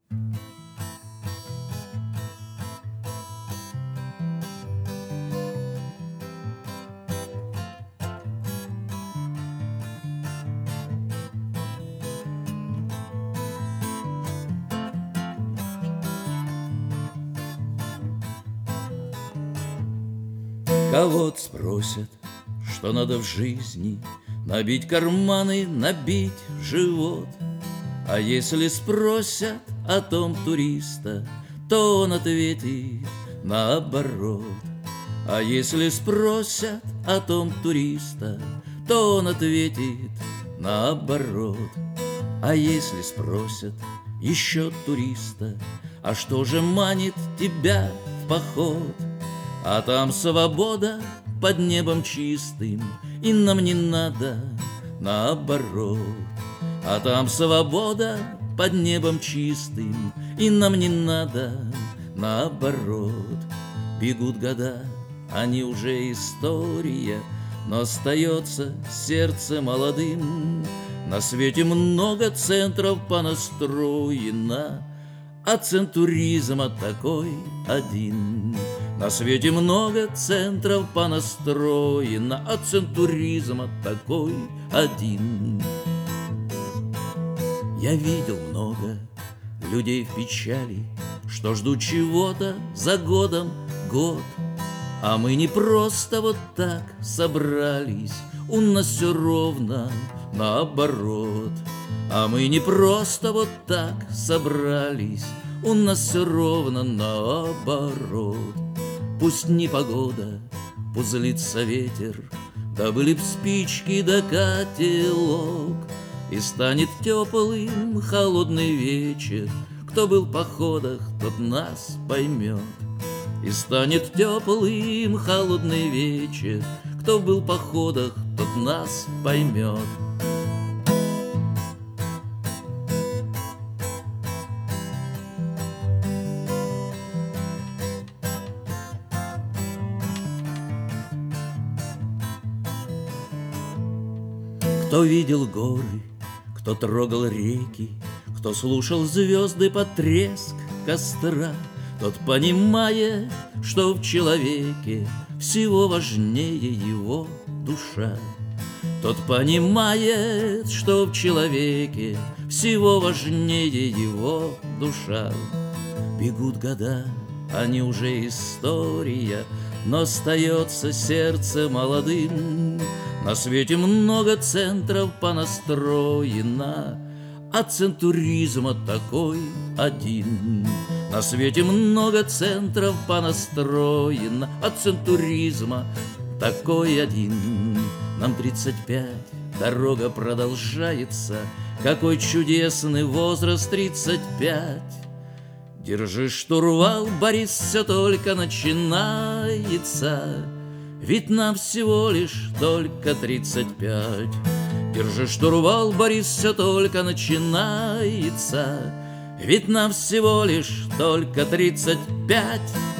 Кого-то спросят, что надо в жизни: набить карманы, набить живот. А если спросят о том туриста, то он ответит наоборот. А если спросят о том туриста, то он ответит наоборот. А если спросят еще туриста: а что же манит тебя в поход? А там свобода под небом чистым, и нам не надо наоборот. А там свобода под небом чистым, и нам не надо наоборот. Бегут года, они уже история, но остается сердце молодым. На свете много центров понастроено, а центр туризма такой один. На свете много центров понастроено, а центр туризма такой один. Я видел много людей в печали, что ждут чего-то за годом год. А мы не просто вот так собрались, у нас все ровно наоборот. А мы не просто вот так собрались, у нас все ровно наоборот. Пусть не погода, пусть злится ветер, да были б спички да котелок, и станет теплым холодный вечер. Кто был в походах, тот нас поймет. И станет теплым холодный вечер. Кто был в походах, тот нас поймет. Кто видел горы, кто трогал реки, кто слушал звезды под треск костра, тот понимает, что в человеке всего важнее его душа. Тот понимает, что в человеке всего важнее его душа. Бегут года, они уже история, но остается сердце молодым. На свете много центров понастроено, а центр туризма такой один. На свете много центров понастроено, а центр туризма такой один. Нам 35, дорога продолжается. Какой чудесный возраст 35. Держи штурвал, Борис, все только начинается. Ведь нам всего лишь только 35. Держи штурвал, Борис, все только начинается. Ведь нам всего лишь только 35.